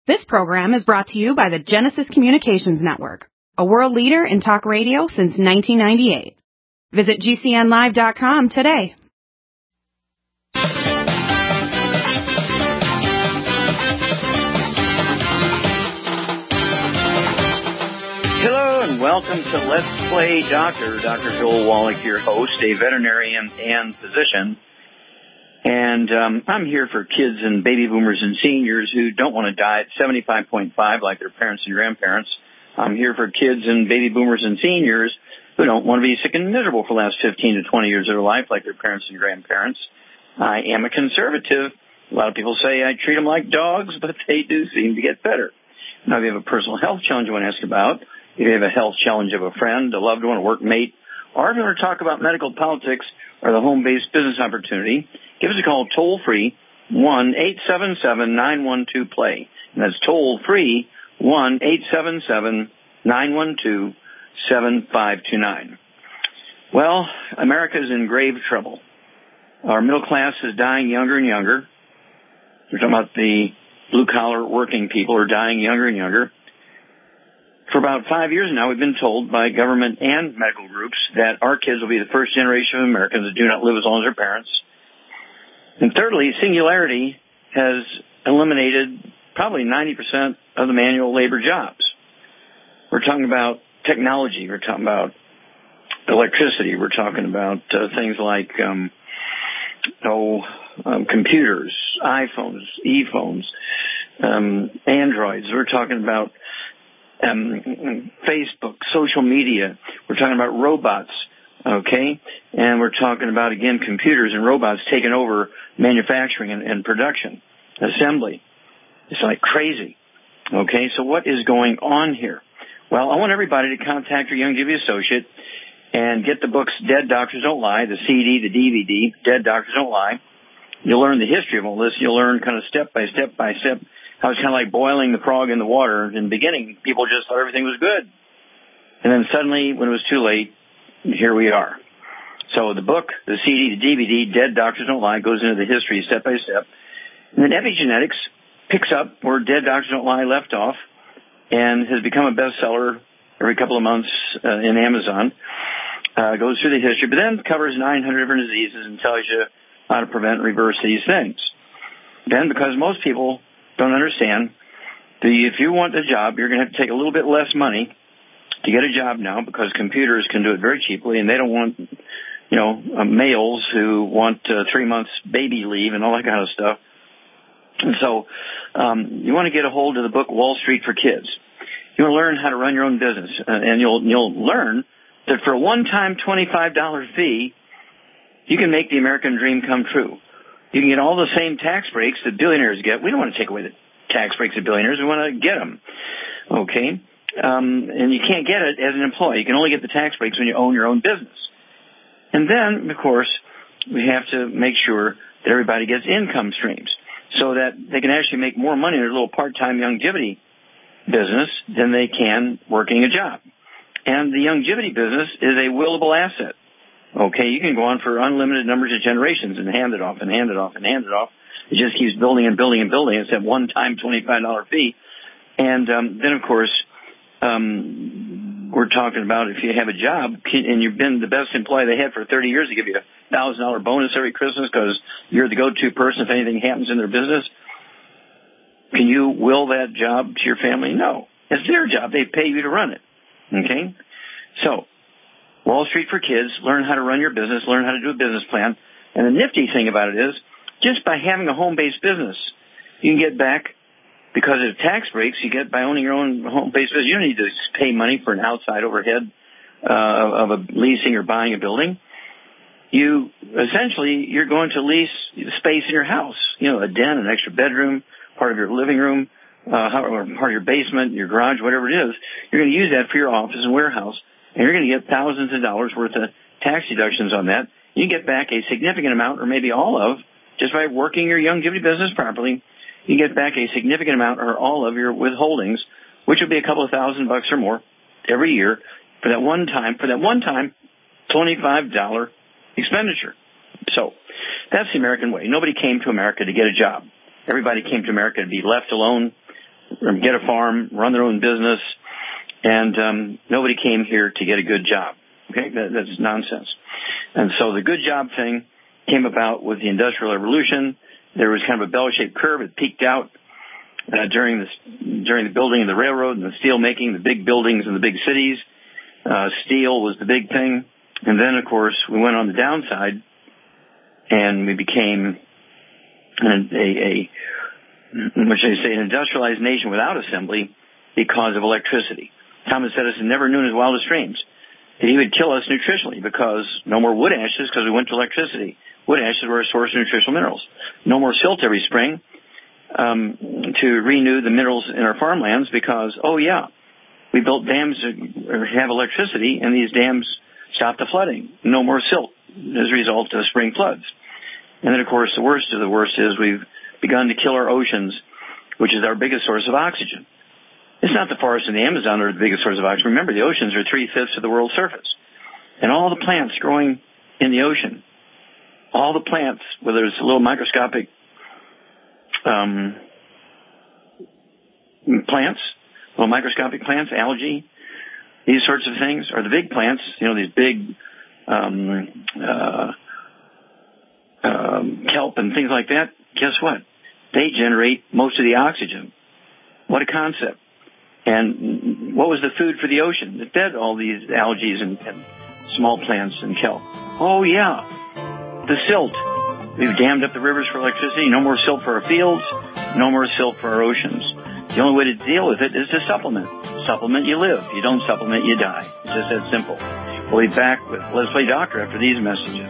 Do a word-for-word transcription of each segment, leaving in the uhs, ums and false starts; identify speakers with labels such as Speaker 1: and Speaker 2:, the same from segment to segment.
Speaker 1: This program is brought to you by the Genesis Communications Network, a world leader in talk radio since nineteen ninety-eight. Visit G C N live dot com today.
Speaker 2: Hello and welcome to Let's Play Doctor. Doctor Joel Wallach, your host, a veterinarian and physician. And um, I'm here for kids and baby boomers and seniors who don't want to die at seventy-five point five like their parents and grandparents. I'm here for kids and baby boomers and seniors who don't want to be sick and miserable for the last fifteen to twenty years of their life like their parents and grandparents. I am a conservative. A lot of people say I treat them like dogs, but they do seem to get better. Now, if you have a personal health challenge you want to ask about, if you have a health challenge of a friend, a loved one, a workmate, or if you want to talk about medical politics or the home-based business opportunity, give us a call toll-free, one eight seven seven, nine one two, play. And that's toll-free, one eight seven seven, nine one two, seven five two nine. Well, America is in grave trouble. Our middle class is dying younger and younger. We're talking about the blue-collar working people are dying younger and younger. For about five years now, we've been told by government and medical groups that our kids will be the first generation of Americans that do not live as long as their parents. And thirdly, singularity has eliminated probably ninety percent of the manual labor jobs. We're talking about technology. We're talking about electricity. We're talking about uh, things like, um, oh, um, computers, iPhones, e-phones, um, Androids. We're talking about Um, Facebook, social media. We're talking about robots, okay? And we're talking about, again, computers and robots taking over manufacturing and, and production, assembly. It's like crazy, okay? So what is going on here? Well, I want everybody to contact your Youngevity associate and get the books Dead Doctors Don't Lie, the C D, the D V D, Dead Doctors Don't Lie. You'll learn the history of all this. You'll learn kind of step by step by step how it's kind of like boiling the frog in the water. In the beginning, people just thought everything was good. And then suddenly, when it was too late, here we are. So the book, the C D, the D V D, Dead Doctors Don't Lie, goes into the history step by step. And then epigenetics picks up where Dead Doctors Don't Lie left off and has become a bestseller every couple of months uh, in Amazon. Uh, goes through the history, but then covers nine hundred different diseases and tells you how to prevent and reverse these things. Then, because most people don't understand, the, if you want a job, you're going to have to take a little bit less money to get a job now because computers can do it very cheaply, and they don't want, you know, uh, males who want uh, three months baby leave and all that kind of stuff. And so um, you want to get a hold of the book Wall Street for Kids. You want to learn how to run your own business, uh, and you'll you'll learn that for a one-time twenty-five dollars fee, you can make the American dream come true. You can get all the same tax breaks that billionaires get. We don't want to take away the tax breaks of billionaires. We want to get them, okay? Um, and you can't get it as an employee. You can only get the tax breaks when you own your own business. And then, of course, we have to make sure that everybody gets income streams so that they can actually make more money in their little part-time Youngevity business than they can working a job. And the Youngevity business is a willable asset. Okay, you can go on for unlimited numbers of generations and hand it off and hand it off and hand it off. It just keeps building and building and building. It's that one-time twenty-five dollars fee. And um, then, of course, um, we're talking about if you have a job and you've been the best employee they had for thirty years, they give you a one thousand dollars bonus every Christmas because you're the go-to person if anything happens in their business. Can you will that job to your family? No. It's their job. They pay you to run it. Okay? So, Wall Street for Kids, learn how to run your business, learn how to do a business plan. And the nifty thing about it is, just by having a home-based business, you can get back, because of tax breaks you get by owning your own home-based business. You don't need to pay money for an outside overhead uh, of a leasing or buying a building. You, essentially, you're going to lease space in your house, you know, a den, an extra bedroom, part of your living room, uh, or part of your basement, your garage, whatever it is. You're going to use that for your office and warehouse. And you're going to get thousands of dollars worth of tax deductions on that. You get back a significant amount, or maybe all of, just by working your Youngevity business properly, you get back a significant amount or all of your withholdings, which will be a couple of thousand bucks or more every year for that one time, for that one time twenty-five dollars expenditure. So that's the American way. Nobody came to America to get a job. Everybody came to America to be left alone, get a farm, run their own business, and um, nobody came here to get a good job. Okay, that, that's nonsense. And so the good job thing came about with the Industrial Revolution. There was kind of a bell-shaped curve. It peaked out uh, during the during the building of the railroad and the steel making, the big buildings in the big cities. Uh, steel was the big thing. And then, of course, we went on the downside, and we became a, a, a what should I say, an industrialized nation without assembly because of electricity. Thomas Edison never knew in his wildest dreams that he would kill us nutritionally because no more wood ashes because we went to electricity. Wood ashes were a source of nutritional minerals. No more silt every spring um, to renew the minerals in our farmlands because, oh, yeah, we built dams to have electricity, and these dams stopped the flooding. No more silt as a result of spring floods. And then, of course, the worst of the worst is we've begun to kill our oceans, which is our biggest source of oxygen. It's not the forests in the Amazon that are the biggest source of oxygen. Remember, the oceans are three-fifths of the world's surface. And all the plants growing in the ocean, all the plants, whether it's little microscopic um, plants, little microscopic plants, algae, these sorts of things, or the big plants, you know, these big um, uh, um, kelp and things like that, guess what? They generate most of the oxygen. What a concept. And what was the food for the ocean that fed all these algae and, and small plants and kelp? Oh, yeah, the silt. We've dammed up the rivers for electricity. No more silt for our fields. No more silt for our oceans. The only way to deal with it is to supplement. Supplement, you live. You don't supplement, you die. It's just that simple. We'll be back with Let's Play Doctor after these messages.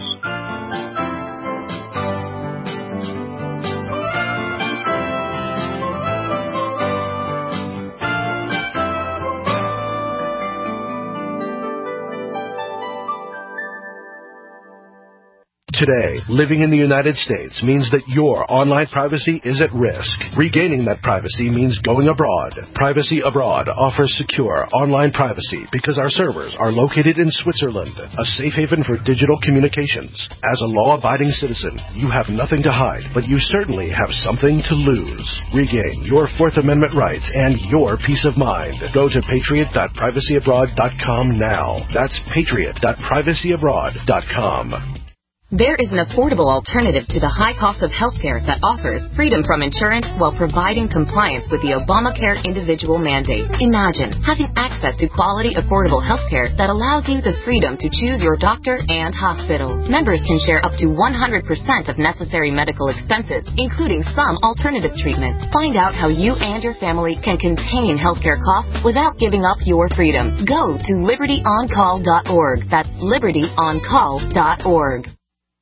Speaker 3: Today, living in the United States means that your online privacy is at risk. Regaining that privacy means going abroad. Privacy Abroad offers secure online privacy because our servers are located in Switzerland, a safe haven for digital communications. As a law-abiding citizen, you have nothing to hide, but you certainly have something to lose. Regain your Fourth Amendment rights and your peace of mind. Go to patriot dot privacy abroad dot com now. That's patriot dot privacy abroad dot com.
Speaker 4: There is an affordable alternative to the high cost of healthcare that offers freedom from insurance while providing compliance with the Obamacare individual mandate. Imagine having access to quality, affordable healthcare that allows you the freedom to choose your doctor and hospital. Members can share up to one hundred percent of necessary medical expenses, including some alternative treatments. Find out how you and your family can contain healthcare costs without giving up your freedom. Go to liberty on call dot org. That's liberty on call dot org.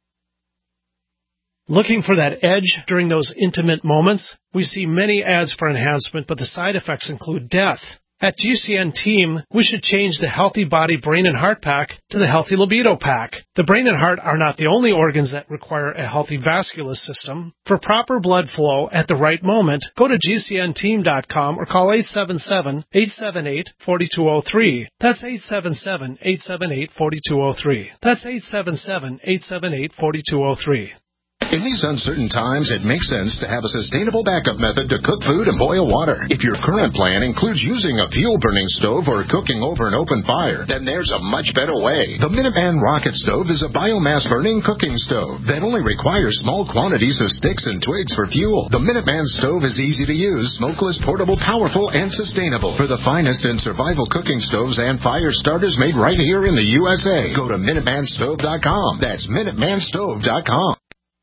Speaker 5: Looking for that edge during those intimate moments? We see many ads for enhancement, but the side effects include death. At G C N Team, we should change the Healthy Body Brain and Heart Pack to the Healthy Libido Pack. The brain and heart are not the only organs that require a healthy vascular system. For proper blood flow at the right moment, go to G C N team dot com or call eight seven seven, eight seven eight, four two zero three. That's eight seven seven, eight seven eight, four two zero three. That's eight seven seven, eight seven eight, four two zero three.
Speaker 6: In these uncertain times, it makes sense to have a sustainable backup method to cook food and boil water. If your current plan includes using a fuel-burning stove or cooking over an open fire, then there's a much better way. The Minuteman Rocket Stove is a biomass-burning cooking stove that only requires small quantities of sticks and twigs for fuel. The Minuteman Stove is easy to use, smokeless, portable, powerful, and sustainable. For the finest in survival cooking stoves and fire starters made right here in the U S A, go to minuteman stove dot com. That's minuteman stove dot com.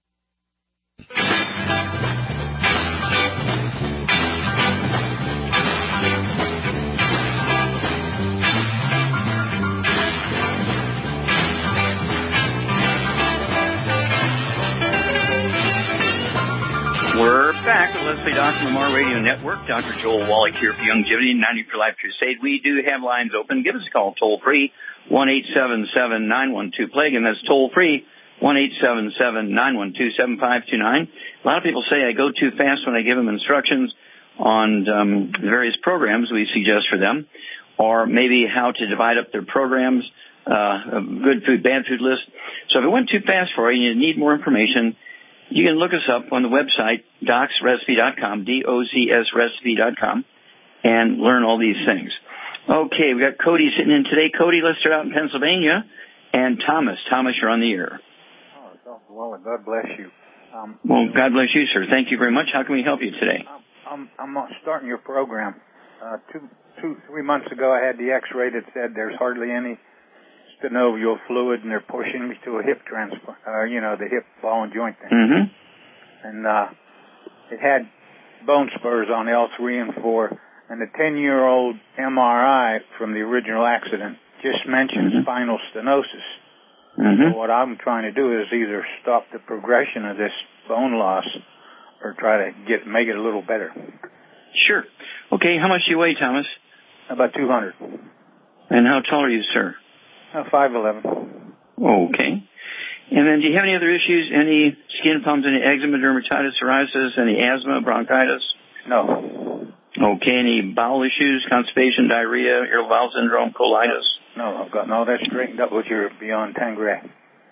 Speaker 2: We're back at Let's Play Doctor Lamar Radio Network. Doctor Joel Wallach here for Youngevity and ninety for Life Crusade. We do have lines open. Give us a call toll free, one eight seven seven, nine one two, plague, and that's toll free, one eight seven seven, nine one two, seven five two nine. A lot of people say I go too fast when I give them instructions on um, the various programs we suggest for them, or maybe how to divide up their programs, uh, a good food, bad food list. So if it went too fast for you and you need more information, you can look us up on the website, docs recipe dot com, D O C S recipe dot com. and learn all these things. Okay, we got Cody sitting in today. Cody, let's start out in Pennsylvania. And Thomas. Thomas, you're on the air.
Speaker 7: Oh, Doctor Wallach, God bless you. Um,
Speaker 2: well, God bless you, sir. Thank you very much. How can we help you today?
Speaker 7: I'm, I'm starting your program. Uh, two, two, three months ago, I had the X-ray that said there's hardly any synovial fluid, and they're pushing me to a hip transplant, uh, you know, the hip ball and joint thing.
Speaker 2: Mm-hmm.
Speaker 7: And uh, it had bone spurs on L three and four, and the ten-year-old M R I from the original accident just mentioned mm-hmm. spinal stenosis.
Speaker 2: Mm-hmm.
Speaker 7: So what I'm trying to do is either stop the progression of this bone loss or try to get make it a little better.
Speaker 2: Sure. Okay, how much do you weigh, Thomas?
Speaker 7: About two hundred.
Speaker 2: And how tall are you, sir?
Speaker 7: Uh, five eleven.
Speaker 2: Okay. And then do you have any other issues, any skin problems, any eczema, dermatitis, psoriasis, any asthma, bronchitis?
Speaker 7: No.
Speaker 2: Okay, any bowel issues, constipation, diarrhea, irritable bowel syndrome, colitis?
Speaker 7: No, I've got all that straightened up with your Beyond Tanqueray.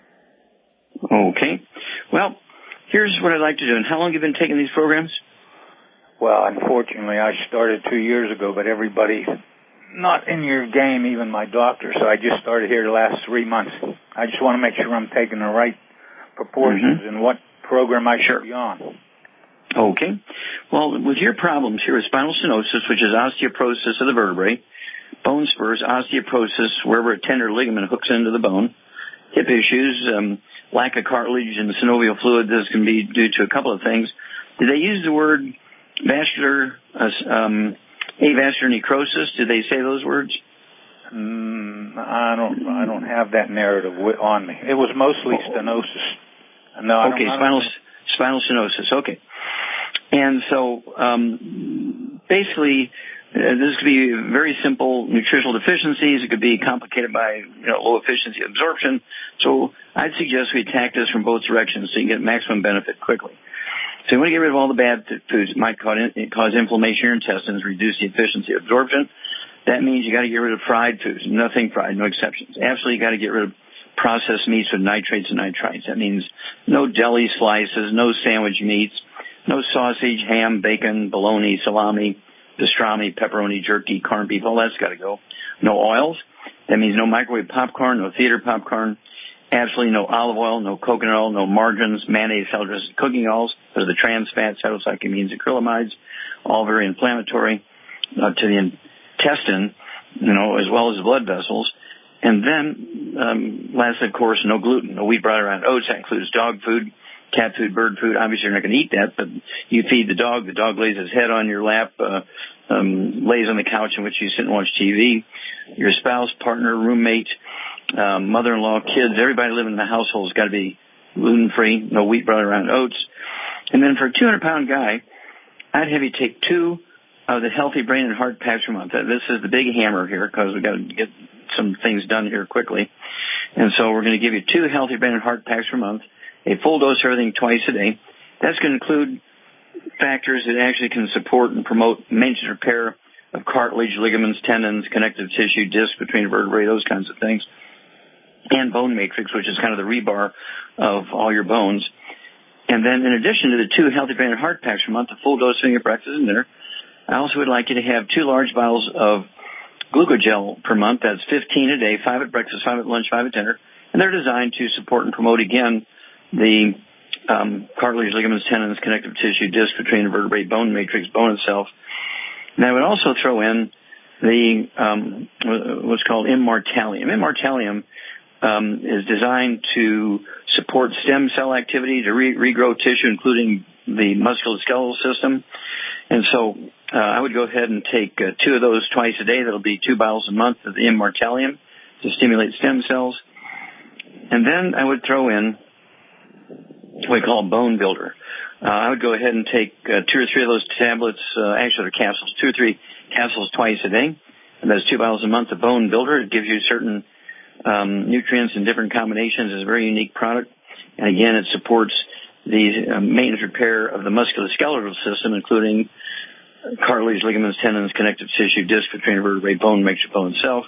Speaker 2: Okay. Well, here's what I'd like to do. And how long have you been taking these programs?
Speaker 7: Well, unfortunately, I started two years ago, but everybody not in your game, even my doctor, so I just started here the last three months. I just want to make sure I'm taking the right proportions
Speaker 2: mm-hmm.
Speaker 7: and what program I should
Speaker 2: sure.
Speaker 7: be on.
Speaker 2: Okay. Well, with your problems here with spinal stenosis, which is osteoporosis of the vertebrae, bone spurs, osteoporosis, wherever a tender ligament hooks into the bone, hip issues, um, lack of cartilage and synovial fluid, this can be due to a couple of things. Did they use the word vascular, uh, um, avascular necrosis? Did they say those words?
Speaker 7: Mm, I don't. I don't have that narrative on me. It was mostly stenosis. No. I
Speaker 2: okay,
Speaker 7: don't,
Speaker 2: spinal
Speaker 7: I don't...
Speaker 2: spinal stenosis. Okay, and so um, basically, uh, this could be very simple nutritional deficiencies. It could be complicated by you know, low efficiency absorption. So I'd suggest we attack this from both directions so you can get maximum benefit quickly. So you want to get rid of all the bad foods that might cause, cause inflammation in your intestines, reduce the efficiency of absorption. That means you got to get rid of fried foods, nothing fried, no exceptions. Absolutely got to get rid of processed meats with nitrates and nitrites. That means no deli slices, no sandwich meats, no sausage, ham, bacon, bologna, salami, pastrami, pepperoni, jerky, corned beef, all that's got to go. No oils. That means no microwave popcorn, no theater popcorn. Absolutely no olive oil, no coconut oil, no margarines, mayonnaise, salad dressing, cooking oils. Those are the trans fats, cytosaccharamines, acrylamides, all very inflammatory uh, to the intestine, you know, as well as the blood vessels. And then, um, last, of course, no gluten, no wheat, bran, or oats. That includes dog food, cat food, bird food. Obviously, you're not going to eat that, but you feed the dog. The dog lays his head on your lap, uh, um, lays on the couch in which you sit and watch T V. Your spouse, partner, roommate, um, mother-in-law, kids, everybody living in the household has got to be gluten-free, no wheat, bran, or oats. And then for a two hundred pound guy, I'd have you take two of the Healthy Brain and Heart Packs per month. This is the big hammer here because we've got to get some things done here quickly. And so we're going to give you two Healthy Brain and Heart Packs per month, a full dose of everything twice a day. That's going to include factors that actually can support and promote maintenance repair of cartilage, ligaments, tendons, connective tissue, disc between vertebrae, those kinds of things, and bone matrix, which is kind of the rebar of all your bones. And then in addition to the two Healthy Brain and Heart Packs per month, a full dose of your breakfast and dinner, I also would like you to have two large bottles of glucogel per month. That's fifteen a day, five at breakfast, five at lunch, five at dinner. And they're designed to support and promote, again, the um, cartilage, ligaments, tendons, connective tissue, disc between the vertebrae, bone matrix, bone itself. And I would also throw in the um, what's called Immortalium. Immortalium um, is designed to support stem cell activity, to re- regrow tissue, including the musculoskeletal system. And so uh, I would go ahead and take uh, two of those twice a day. That'll be two bottles a month of the Immortalium to stimulate stem cells. And then I would throw in what we call a Bone Builder. Uh, I would go ahead and take uh, two or three of those tablets, uh, actually they're capsules, two or three capsules twice a day. And that's two bottles a month of Bone Builder. It gives you certain um, nutrients in different combinations. It's a very unique product. And again, it supports the uh, maintenance repair of the musculoskeletal system, including cartilage, ligaments, tendons, connective tissue, disc between vertebrae, bone, matrix, bone itself.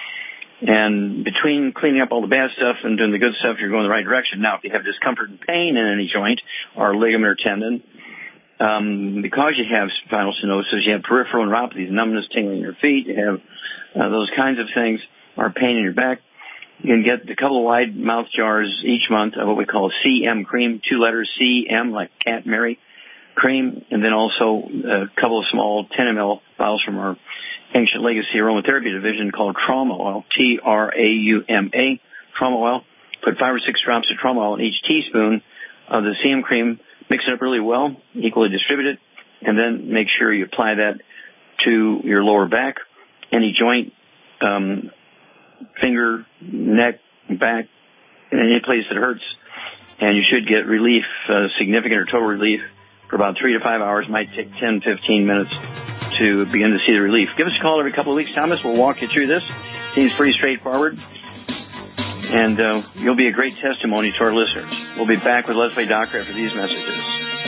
Speaker 2: And between cleaning up all the bad stuff and doing the good stuff, you're going the right direction. Now, if you have discomfort and pain in any joint or ligament or tendon, um, because you have spinal stenosis, you have peripheral neuropathies, numbness, tingling in your feet, you have uh, those kinds of things, or pain in your back. You can get a couple of wide mouth jars each month of what we call C M cream, two letters C M, like Cat Mary cream, and then also a couple of small ten milliliter vials from our Ancient Legacy Aromatherapy division called Trauma Oil, T R A U M A, Trauma Oil. Put five or six drops of Trauma Oil in each teaspoon of the C M cream, mix it up really well, equally distribute it, and then make sure you apply that to your lower back, any joint, um, finger, neck, back, and any place that hurts, and you should get relief, uh, significant or total relief, for about three to five hours. It might take ten, fifteen minutes to begin to see the relief. Give us a call every couple of weeks, Thomas. We'll walk you through this. Seems pretty straightforward, and uh, you'll be a great testimony to our listeners. We'll be back with Leslie Doctor after these messages.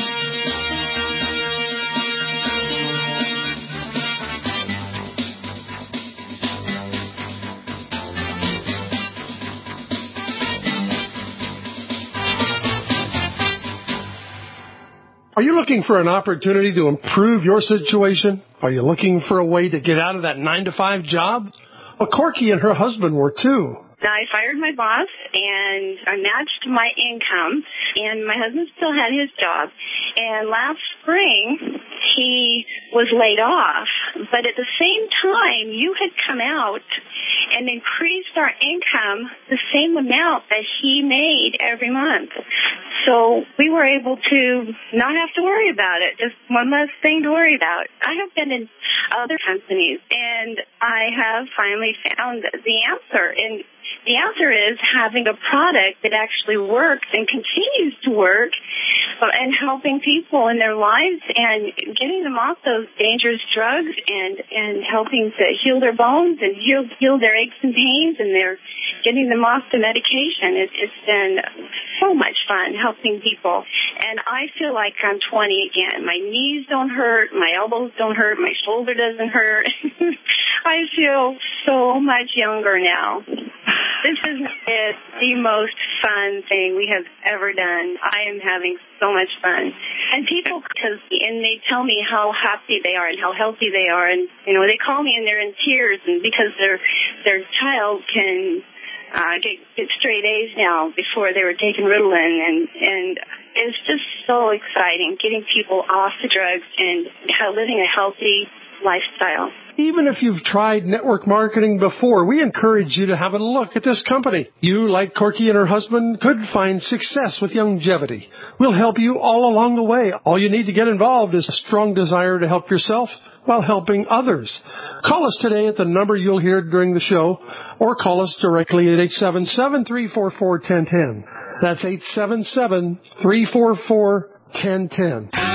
Speaker 8: Are you looking for an opportunity to improve your situation? Are you looking for a way to get out of that nine to five job? Well, Corky and her husband were too.
Speaker 9: I fired my boss, and I matched my income, and my husband still had his job. And last spring, he was laid off. But at the same time, you had come out and increased our income the same amount that he made every month. So we were able to not have to worry about it, just one less thing to worry about. I have been in other companies, and I have finally found the answer. And the answer is having a product that actually works and continues to work, and helping people in their lives and getting them off those dangerous drugs, and, and helping to heal their bones and heal, heal their aches and pains, and they're getting them off the medication. It, it's been so much fun helping people. And I feel like I'm twenty again. My knees don't hurt. My elbows don't hurt. My shoulder doesn't hurt. I feel so much younger now. This is it, the most fun thing we have ever done. I am having so much fun. And people, cause, and they tell me how happy they are and how healthy they are. And, you know, they call me and they're in tears, and because their their child can uh, get, get straight A's now before they were taking Ritalin. And, and it's just so exciting getting people off the drugs and how, living a healthy lifestyle.
Speaker 8: Even if you've tried network marketing before, we encourage you to have a look at this company. You, like Corky and her husband, could find success with longevity. We'll help you all along the way. All you need to get involved is a strong desire to help yourself while helping others. Call us today at the number you'll hear during the show, or call us directly at eight seven seven, three four four, one zero one zero. That's eight seven seven, three four four, one zero one zero.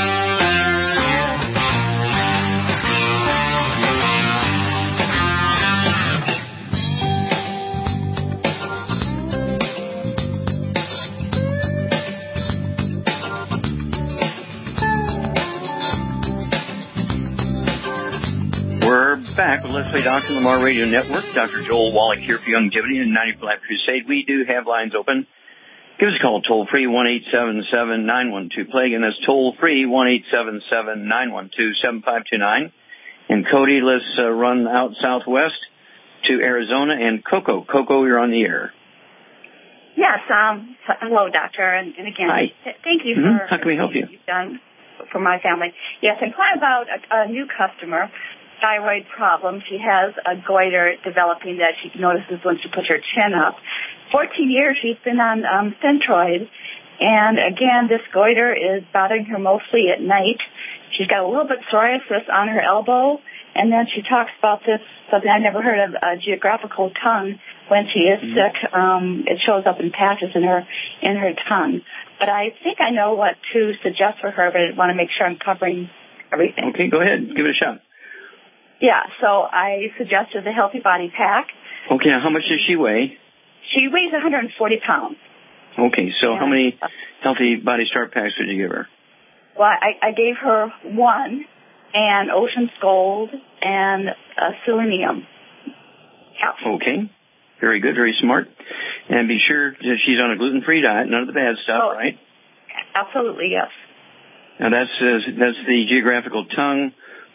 Speaker 2: Back with Leslie Doctor on the Lamar Radio Network. Doctor Joel Wallach here for Longevity and ninety for Life Crusade. We do have lines open. Give us a call toll free, one eight seven seven, nine one two, plague, and that's toll free, one eight seven seven, nine one two, seven five two nine. And Cody, let's uh, run out southwest to Arizona. And Coco. Coco, you're on the air.
Speaker 10: Yes. Um. Hello, doctor. And, and again,
Speaker 2: Hi.
Speaker 10: Th- thank you
Speaker 2: Mm-hmm.
Speaker 10: for
Speaker 2: How can we help you?
Speaker 10: You've done for my family. Yes, I'm calling about a, a new customer. Thyroid problem. She has a goiter developing that she notices when she puts her chin up. fourteen years she's been on um, Synthroid, and again, this goiter is bothering her mostly at night. She's got a little bit of psoriasis on her elbow, and then she talks about this, something I never heard of, a geographical tongue. When she is mm-hmm. sick, um, it shows up in patches in her in her tongue. But I think I know what to suggest for her, but I want to make sure I'm covering everything.
Speaker 2: Okay, go ahead. Give it a shot.
Speaker 10: Yeah, so I suggested the Healthy Body Pack.
Speaker 2: Okay, how much does she weigh?
Speaker 10: She weighs one hundred forty pounds.
Speaker 2: Okay, so
Speaker 10: and,
Speaker 2: how many Healthy Body Start Packs did you give her?
Speaker 10: Well, I, I gave her one, and Ocean's Gold, and uh, Selenium. Yeah.
Speaker 2: Okay, very good, very smart. And be sure that she's on a gluten-free diet, none of the bad stuff,
Speaker 10: oh,
Speaker 2: right?
Speaker 10: Absolutely, yes.
Speaker 2: Now that's uh, that's the geographical tongue,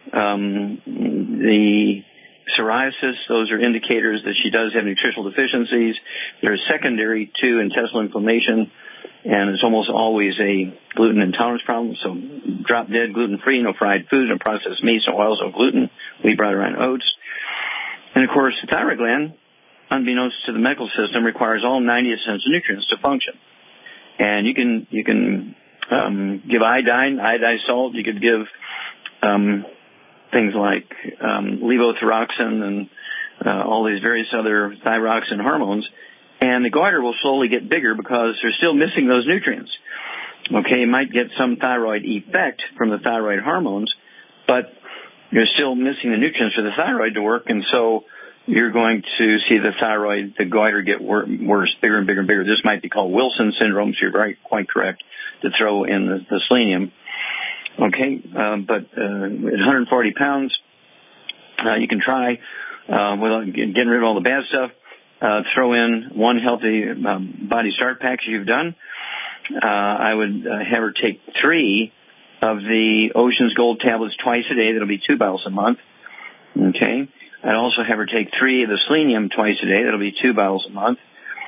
Speaker 2: um, the psoriasis. Those are indicators that she does have nutritional deficiencies. They're secondary to intestinal inflammation, and it's almost always a gluten intolerance problem. So drop dead, gluten-free, no fried food, no processed meats, no oils, no gluten, wheat, bread, and oats. And, of course, the thyroid gland, unbeknownst to the medical system, requires all ninety essential nutrients to function. And you can you can um, give iodine, iodized salt. You could give um, things like um, levothyroxine and uh, all these various other thyroxine hormones. And the goiter will slowly get bigger because they're still missing those nutrients. Okay, you might get some thyroid effect from the thyroid hormones, but you're still missing the nutrients for the thyroid to work, and so you're going to see the thyroid, the goiter get wor- worse, bigger and bigger and bigger. This might be called Wilson syndrome, so you're very, quite correct to throw in the, the selenium. Okay, uh, but uh, at one hundred forty pounds, uh, you can try, uh, without getting rid of all the bad stuff, uh, throw in one healthy um, body start pack you've done. Uh, I would uh, have her take three of the Ocean's Gold tablets twice a day. That'll be two bottles a month. Okay. I'd also have her take three of the selenium twice a day. That'll be two bottles a month.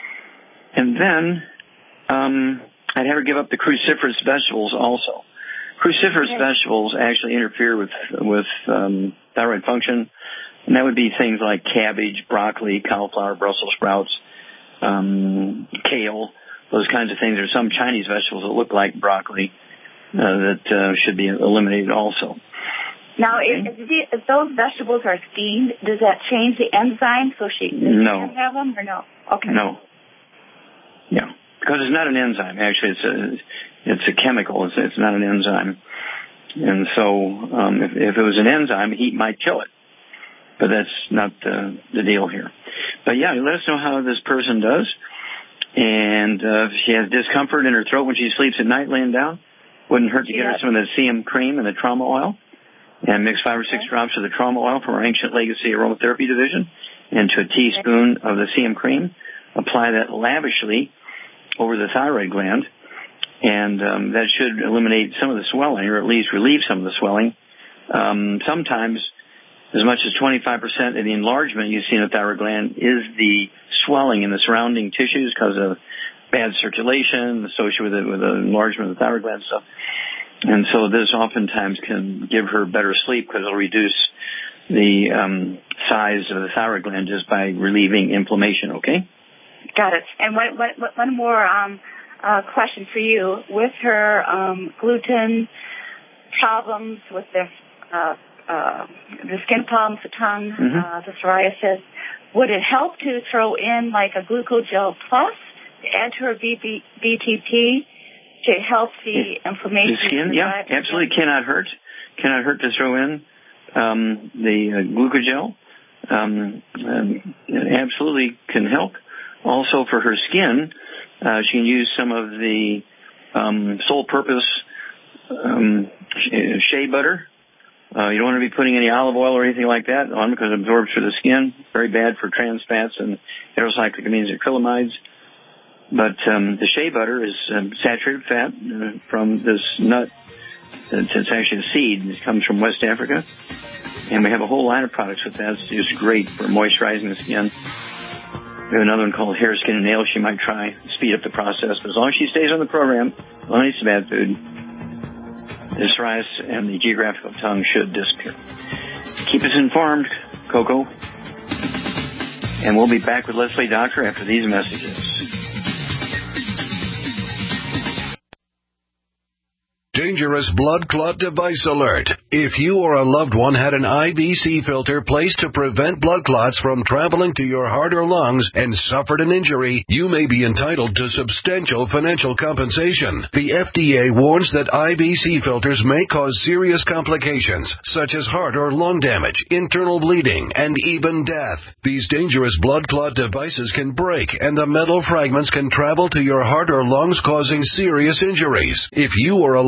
Speaker 2: And then um, I'd have her give up the cruciferous vegetables also. Cruciferous okay. vegetables actually interfere with with um, thyroid function, and that would be things like cabbage, broccoli, cauliflower, Brussels sprouts, um, kale, those kinds of things. There's some Chinese vegetables that look like broccoli uh, that uh, should be eliminated also.
Speaker 10: Now, okay. if, if those vegetables are steamed, does that change the enzyme so she
Speaker 2: no.
Speaker 10: can have them or no? Okay.
Speaker 2: No. Yeah, because it's not an enzyme. Actually, it's a it's a chemical. It's it's not an enzyme. And so, um, if, if it was an enzyme, heat might kill it. But that's not the, the deal here. But yeah, let us know how this person does. And uh, if she has discomfort in her throat when she sleeps at night laying down, wouldn't hurt to get yeah. her some of the C M cream and the trauma oil, and mix five or six okay. drops of the trauma oil from our Ancient Legacy Aromatherapy division into a teaspoon okay. of the C M cream. Apply that lavishly over the thyroid gland, and um, that should eliminate some of the swelling, or at least relieve some of the swelling. Um, sometimes as much as twenty-five percent of the enlargement you see in the thyroid gland is the swelling in the surrounding tissues because of bad circulation associated with the, with the enlargement of the thyroid gland stuff. And so this oftentimes can give her better sleep because it'll reduce the um, size of the thyroid gland just by relieving inflammation, okay?
Speaker 10: Got it. And one, one, one more um, uh, question for you. With her um, gluten problems, with the, uh, uh, the skin problems, the tongue, mm-hmm. uh, the psoriasis, would it help to throw in like a Glucogel Plus to add to her B T P to help the inflammation?
Speaker 2: The skin, yeah, absolutely cannot hurt. Cannot hurt to throw in um, the uh, Glucogel. Um, um, absolutely can help. Also for her skin, uh, she can use some of the um, sole-purpose um, shea butter. Uh, you don't want to be putting any olive oil or anything like that on because it absorbs through the skin. Very bad for trans fats and heterocyclic amines and acrylamides. But um, the shea butter is um, saturated fat uh, from this nut. It's, it's actually a seed. It comes from West Africa. And we have a whole line of products with that. It's just great for moisturizing the skin. We have another one called Hair, Skin, and Nails. She might try to speed up the process. But as long as she stays on the program, as long as she eats bad food, the psoriasis and the geographical tongue should disappear. Keep us informed, Coco. And we'll be back with Leslie Doctor after these messages.
Speaker 3: Dangerous blood clot device alert. If you or a loved one had an I B C filter placed to prevent blood clots from traveling to your heart or lungs and suffered an injury, you may be entitled to substantial financial compensation. The F D A warns that I B C filters may cause serious complications, such as heart or lung damage, internal bleeding, and even death. These dangerous blood clot devices can break, and the metal fragments can travel to your heart or lungs, causing serious injuries. If you or a loved one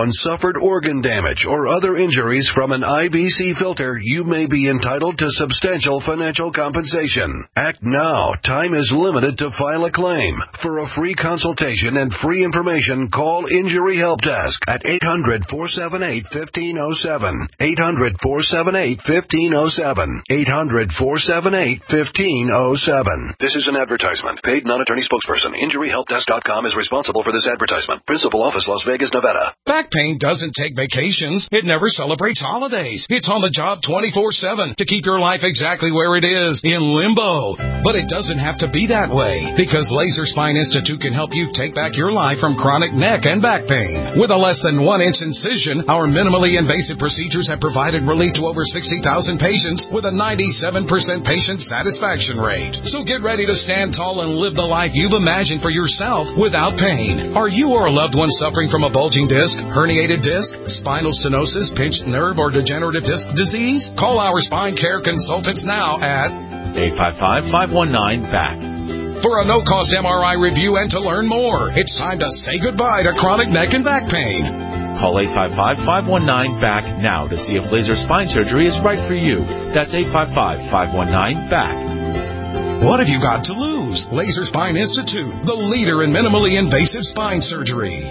Speaker 3: and suffered organ damage or other injuries from an I B C filter, you may be entitled to substantial financial compensation. Act now. Time is limited to file a claim. For a free consultation and free information, call Injury Help Desk at eight hundred, four seven eight, one five zero seven. eight hundred, four seven eight, one five zero seven. eight hundred, four seven eight, one five zero seven. This is an advertisement. Paid non-attorney spokesperson. Injury Help Desk dot com is responsible for this advertisement. Principal office, Las Vegas, Nevada.
Speaker 6: Back pain doesn't take vacations. It never celebrates holidays. It's on the job twenty-four seven to keep your life exactly where it is, in limbo. But it doesn't have to be that way, because Laser Spine Institute can help you take back your life from chronic neck and back pain. With a less than one inch incision, our minimally invasive procedures have provided relief to over sixty thousand patients with a ninety-seven percent patient satisfaction rate. So get ready to stand tall and live the life you've imagined for yourself without pain. Are you or a loved one suffering from a bulging disc, herniated disc, spinal stenosis, pinched nerve, or degenerative disc disease? Call our spine care consultants now at
Speaker 11: eight five five, five one nine, B A C K.
Speaker 6: For a no-cost M R I review and to learn more. It's time to say goodbye to chronic neck and back pain.
Speaker 11: Call eight five five, five one nine, B A C K now to see if laser spine surgery is right for you. That's eight five five, five one nine, B A C K.
Speaker 6: What have you got to lose? Laser Spine Institute, the leader in minimally invasive spine surgery.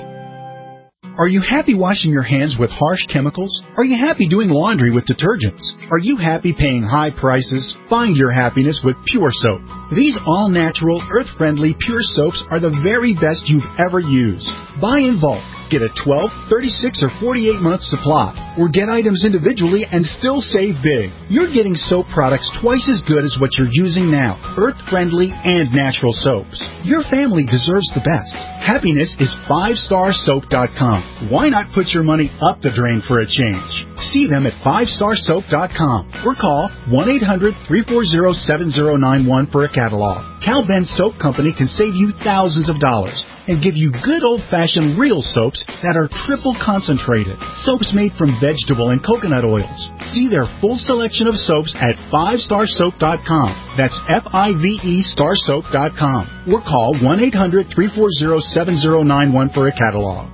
Speaker 12: Are you happy washing your hands with harsh chemicals? Are you happy doing laundry with detergents? Are you happy paying high prices? Find your happiness with Pure Soap. These all-natural, earth-friendly Pure Soaps are the very best you've ever used. Buy in bulk. Get a twelve, thirty-six, or forty-eight month supply, or get items individually and still save big. You're getting soap products twice as good as what you're using now, earth-friendly and natural soaps. Your family deserves the best. Happiness is five star soap dot com. Why not put your money up the drain for a change? See them at five star soap dot com or call one eight hundred, three four zero, seven zero nine one for a catalog. Cal Ben Soap Company can save you thousands of dollars and give you good old-fashioned real soaps that are triple concentrated. Soaps made from vegetable and coconut oils. See their full selection of soaps at five star soap dot com. That's F I V E star soap dot com. Or call one eight hundred, three four zero, seven zero nine one for a catalog.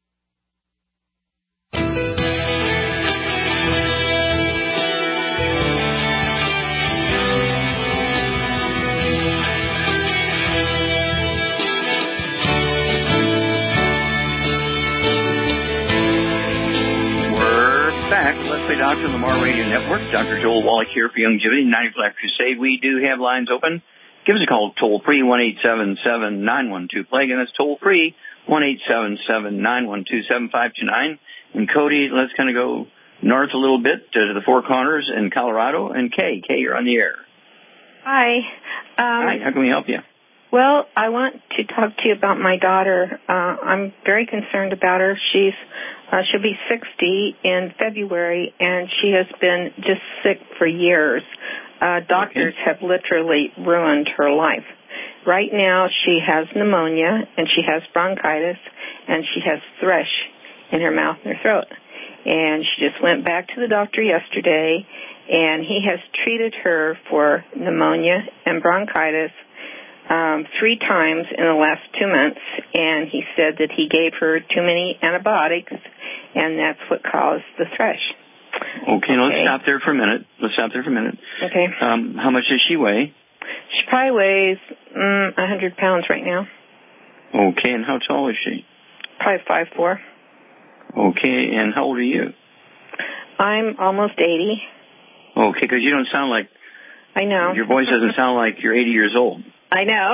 Speaker 2: Let's Play Doctor on the Mar Radio Network. Doctor Joel Wallach here for Youngevity, ninety Black Crusade. We do have lines open. Give us a call toll free, one eight seven seven, nine one two, plague, and that's toll free, one eight seven seven, nine one two, seven five two nine. And Cody, let's kind of go north a little bit to the Four Corners in Colorado. And Kay, Kay, you're on the air.
Speaker 13: Hi. Um,
Speaker 2: Hi, how can we help you?
Speaker 13: Well, I want to talk to you about my daughter. Uh, I'm very concerned about her. She's uh, she'll be sixty in February, and she has been just sick for years. Uh, doctors okay. have literally ruined her life. Right now, she has pneumonia, and she has bronchitis, and she has thrush in her mouth and her throat. And she just went back to the doctor yesterday, and he has treated her for pneumonia and bronchitis Um, three times in the last two months, and he said that he gave her too many antibiotics, and that's what caused the thrush.
Speaker 2: Okay, okay. Now let's stop there for a minute. Let's stop there for a minute.
Speaker 13: Okay.
Speaker 2: Um, how much does she weigh?
Speaker 13: She probably weighs mm, one hundred pounds right now.
Speaker 2: Okay, and how tall is she?
Speaker 13: Probably five foot four.
Speaker 2: Okay, and how old are you?
Speaker 13: I'm almost eighty.
Speaker 2: Okay, because you don't sound like...
Speaker 13: I know.
Speaker 2: Your voice doesn't sound like you're eighty years old.
Speaker 13: I know.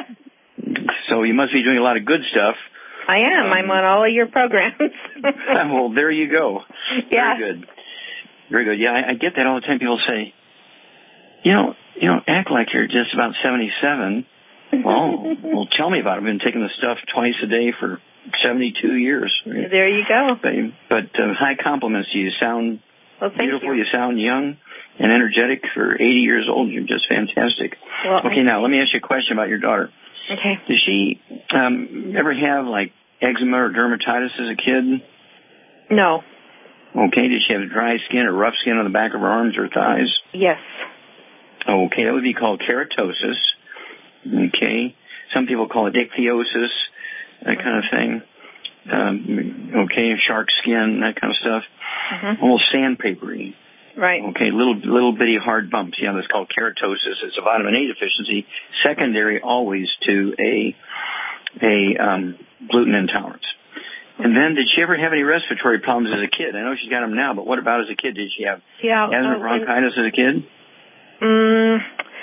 Speaker 2: So you must be doing a lot of good stuff.
Speaker 13: I am. Um, I'm on all of your programs.
Speaker 2: Well, there you go.
Speaker 13: Yeah.
Speaker 2: Very good. Very good. Yeah, I, I get that all the time. People say, you know, you know, act like you're just about seventy-seven. Well, well, tell me about it. I've been taking the stuff twice a day for seventy-two years.
Speaker 13: There you go.
Speaker 2: But, but uh, high compliments to you. You sound
Speaker 13: well, thank
Speaker 2: beautiful.
Speaker 13: You.
Speaker 2: You sound young and energetic for eighty years old. You're just fantastic.
Speaker 13: Well,
Speaker 2: okay, now let me ask you a question about your daughter.
Speaker 13: Okay.
Speaker 2: Did she um, ever have like eczema or dermatitis as a kid?
Speaker 13: No.
Speaker 2: Okay. Did she have dry skin or rough skin on the back of her arms or thighs?
Speaker 13: Yes.
Speaker 2: Okay, that would be called keratosis. Okay. Some people call it ichthyosis, that kind of thing. um, okay, shark skin, that kind of stuff.
Speaker 13: Mm-hmm.
Speaker 2: Almost sandpapery.
Speaker 13: Right.
Speaker 2: Okay, little little bitty hard bumps. Yeah, that's called keratosis. It's a vitamin A deficiency, secondary always to a a um, gluten intolerance. And then, did she ever have any respiratory problems as a kid? I know she's got them now, but what about as a kid? Did she have
Speaker 13: yeah,
Speaker 2: asthma,
Speaker 13: uh,
Speaker 2: bronchitis as a kid?
Speaker 13: Mm,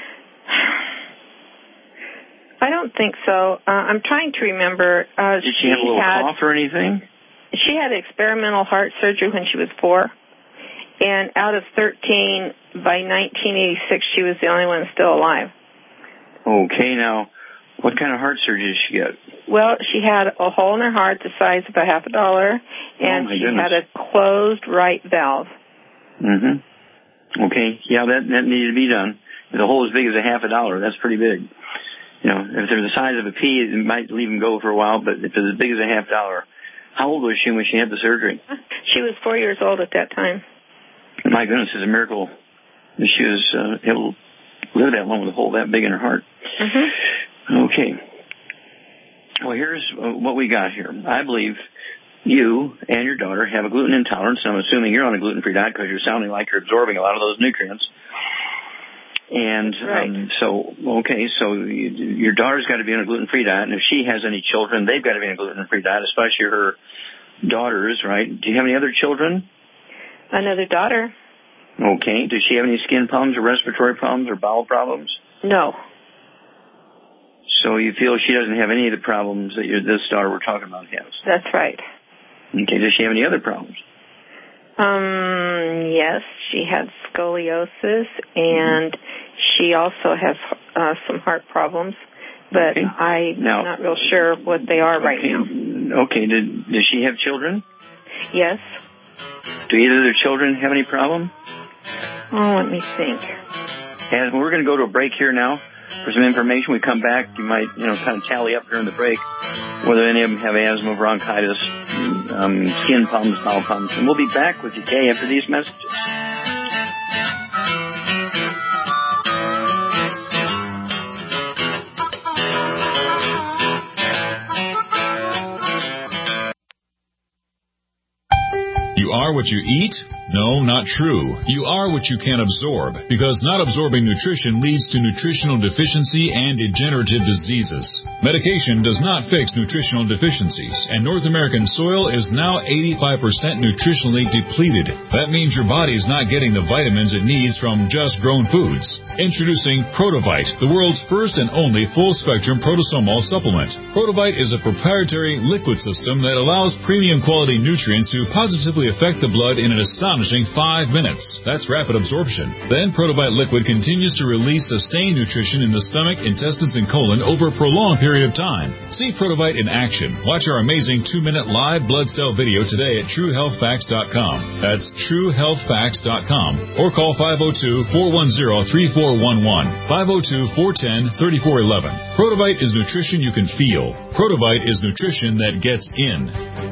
Speaker 13: I don't think so. Uh, I'm trying to remember. Uh,
Speaker 2: did she, she have a little
Speaker 13: had,
Speaker 2: cough or anything?
Speaker 13: She had experimental heart surgery when she was four. And out of thirteen, by nineteen eighty-six, she was the only one still alive.
Speaker 2: Okay, now, what kind of heart surgery did she get?
Speaker 13: Well, she had a hole in her heart the size of a half a dollar, and
Speaker 2: oh my
Speaker 13: she
Speaker 2: goodness.
Speaker 13: had a closed right valve.
Speaker 2: Mm-hmm. Okay, yeah, that, that needed to be done. If the hole as big as a half a dollar, that's pretty big. You know, if they're the size of a pea, it might leave them go for a while, but if it's as big as a half dollar, how old was she when she had the surgery?
Speaker 13: She was four years old at that time.
Speaker 2: My goodness, it's a miracle that she was uh, able to live that long with a hole that big in her heart.
Speaker 13: Mm-hmm.
Speaker 2: Okay. Well, here's what we got here. I believe you and your daughter have a gluten intolerance. I'm assuming you're on a gluten-free diet because you're sounding like you're absorbing a lot of those nutrients. And
Speaker 13: right.
Speaker 2: um, so, okay, so you, your daughter's got to be on a gluten-free diet, and if she has any children, they've got to be on a gluten-free diet, especially her daughters, right? Do you have any other children?
Speaker 13: Another daughter.
Speaker 2: Okay. Does she have any skin problems or respiratory problems or bowel problems?
Speaker 13: No.
Speaker 2: So you feel she doesn't have any of the problems that your, this daughter we're talking about has?
Speaker 13: That's right.
Speaker 2: Okay. Does she have any other problems?
Speaker 13: Um, yes, she had scoliosis, and mm-hmm. she also has uh, some heart problems, but okay. I'm now, not real sure what they are
Speaker 2: okay.
Speaker 13: right now.
Speaker 2: Okay. Did, does she have children?
Speaker 13: Yes.
Speaker 2: Do either of their children have any problem?
Speaker 13: Oh, let me think.
Speaker 2: And we're going to go to a break here now for some information. We come back, you might, you know, kind of tally up during the break whether any of them have asthma, bronchitis, um, skin problems, bowel problems. And we'll be back with you, Kay, after these messages.
Speaker 14: You are what you eat? No, not true. You are what you can absorb, because not absorbing nutrition leads to nutritional deficiency and degenerative diseases. Medication does not fix nutritional deficiencies, and North American soil is now eighty-five percent nutritionally depleted. That means your body is not getting the vitamins it needs from just grown foods. Introducing Protovite, the world's first and only full-spectrum protosomal supplement. Protovite is a proprietary liquid system that allows premium quality nutrients to positively affect the blood in an astonishing five minutes. That's rapid absorption. Then Protovite liquid continues to release sustained nutrition in the stomach, intestines, and colon over a prolonged period of time. See Protovite in action. Watch our amazing two-minute live blood cell video today at true health facts dot com. That's true health facts dot com. Or call five oh two, four one zero, three four one one, five oh two, four one zero, three four one one. Protovite is nutrition you can feel. Protovite is nutrition that gets in.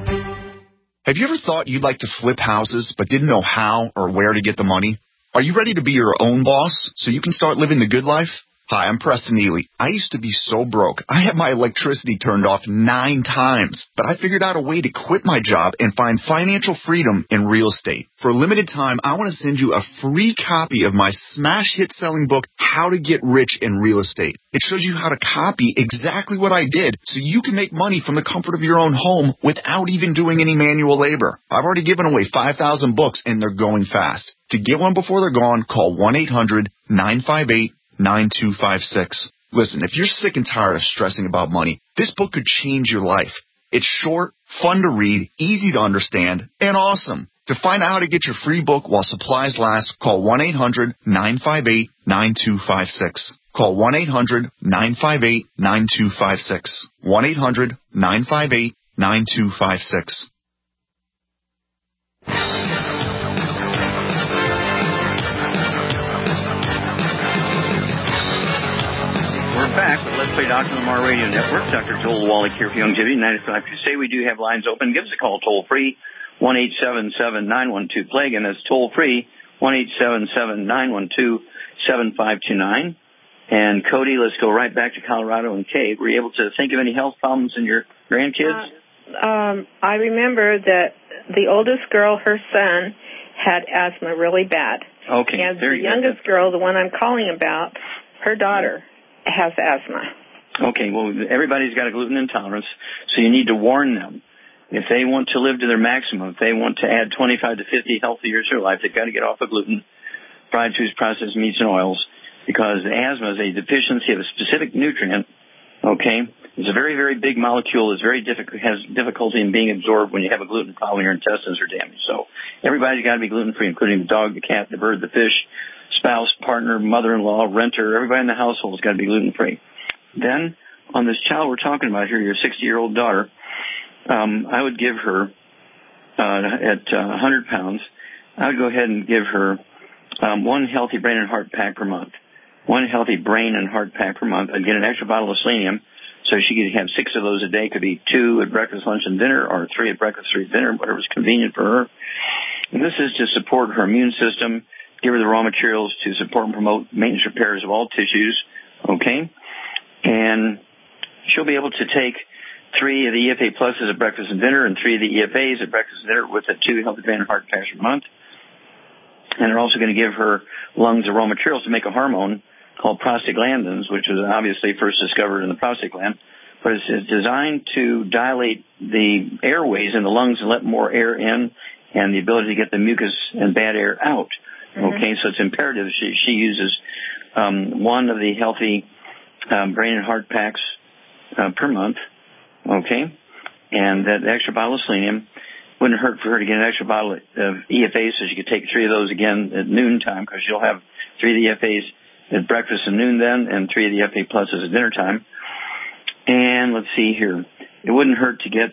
Speaker 15: Have you ever thought you'd like to flip houses but didn't know how or where to get the money? Are you ready to be your own boss so you can start living the good life? Hi, I'm Preston Neely. I used to be so broke. I had my electricity turned off nine times, but I figured out a way to quit my job and find financial freedom in real estate. For a limited time, I want to send you a free copy of my smash hit selling book, How to Get Rich in Real Estate. It shows you how to copy exactly what I did so you can make money from the comfort of your own home without even doing any manual labor. I've already given away five thousand books and they're going fast. To get one before they're gone, call one eight hundred, nine five eight, nine two five six. Listen, if you're sick and tired of stressing about money, this book could change your life. It's short, fun to read, easy to understand, and awesome. To find out how to get your free book while supplies last, call one eight hundred, nine five eight, nine two five six. Call one eight hundred, nine five eight, nine two five six. one eight hundred, nine five eight, nine two five six.
Speaker 2: We're back with Let's Play Doctor Lamar Radio Network. Doctor Joel Wallach here for Youngevity, ninety-five Crusade. We do have lines open. Give us a call toll-free, one eight seven seven, nine one two, P L A G U E, and that's toll-free, one eight seven seven, nine one two, seven five two nine. And Cody, let's go right back to Colorado. And Kay, were you able to think of any health problems in your grandkids?
Speaker 13: Uh, um, I remember that the oldest girl, her son, had asthma really bad.
Speaker 2: Okay.
Speaker 13: And
Speaker 2: there
Speaker 13: the
Speaker 2: you
Speaker 13: youngest
Speaker 2: go.
Speaker 13: girl, the one I'm calling about, her daughter has asthma.
Speaker 2: Okay, well, everybody's got a gluten intolerance, so you need to warn them. If they want to live to their maximum, if they want to add twenty-five to fifty healthy years to their life, they've got to get off of gluten, fried foods, processed meats, and oils, because asthma is a deficiency of a specific nutrient, okay? It's a very, very big molecule. It's very difficult, has difficulty in being absorbed when you have a gluten problem. Your intestines are damaged. So everybody's got to be gluten-free, including the dog, the cat, the bird, the fish, spouse, partner, mother-in-law, renter. Everybody in the household has got to be gluten-free. Then, on this child we're talking about here, your sixty-year-old daughter, um, I would give her, uh, at uh, one hundred pounds, I would go ahead and give her um, one healthy brain and heart pack per month. One healthy brain and heart pack per month. I'd get an extra bottle of selenium, so she could have six of those a day. It could be two at breakfast, lunch, and dinner, or three at breakfast, three at dinner, whatever's convenient for her. And this is to support her immune system, give her the raw materials to support and promote maintenance repairs of all tissues, okay? And she'll be able to take three of the E F A pluses at breakfast and dinner and three of the E F As at breakfast and dinner with the two healthy brain and heart packs per month. And they're also going to give her lungs the raw materials to make a hormone called prostaglandins, which was obviously first discovered in the prostate gland. But it's designed to dilate the airways in the lungs and let more air in, and the ability to get the mucus and bad air out. Mm-hmm. Okay, so it's imperative she, she uses um, one of the healthy um, brain and heart packs uh, per month. Okay, and that extra bottle of selenium wouldn't hurt for her to get an extra bottle of E F As, so she could take three of those again at noontime, because she'll have three of the E F As at breakfast and noon then, and three of the E F A pluses at dinner time. And let's see here. It wouldn't hurt to get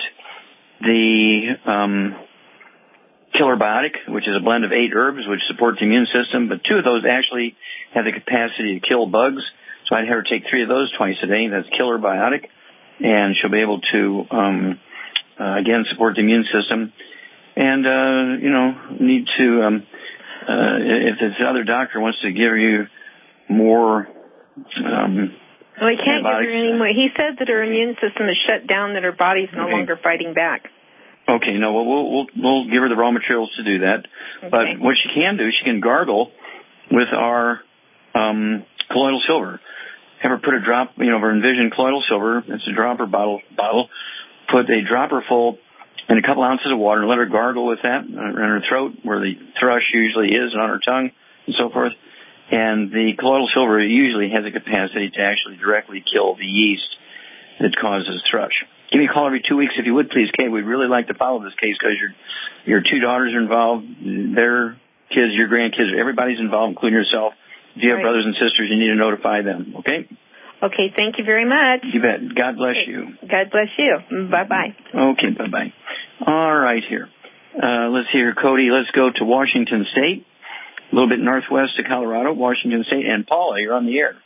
Speaker 2: the um, Killer Biotic, which is a blend of eight herbs which support the immune system, but two of those actually have the capacity to kill bugs. So I'd have her take three of those twice a day. That's Killer Biotic. And she'll be able to, um, uh, again, support the immune system. And, uh, you know, need to, um, uh, if this other doctor wants to give you more, um,
Speaker 13: well, he can't give her any more. He said that her immune system is shut down, that her body's no okay. longer fighting back.
Speaker 2: Okay, no, well, we'll, we'll, we'll give her the raw materials to do that. Okay. But what she can do, she can gargle with our, um, colloidal silver. Have her put a drop, you know, of her Envision colloidal silver. It's a dropper bottle, bottle. Put a dropper full in a couple ounces of water and let her gargle with that in her throat, where the thrush usually is, and on her tongue and so forth. And the colloidal silver usually has a capacity to actually directly kill the yeast that causes thrush. Give me a call every two weeks if you would, please, Kay. We'd really like to follow this case, because your your two daughters are involved, their kids, your grandkids, everybody's involved, including yourself. If you have right. brothers and sisters, you need to notify them, okay?
Speaker 13: Okay, thank you very much.
Speaker 2: You bet. God bless okay. you.
Speaker 13: God bless you. Bye-bye.
Speaker 2: Okay, bye-bye. All right, here. Uh, let's see here, Cody. Let's go to Washington State, a little bit northwest of Colorado, Washington State. And Paula, you're on the air.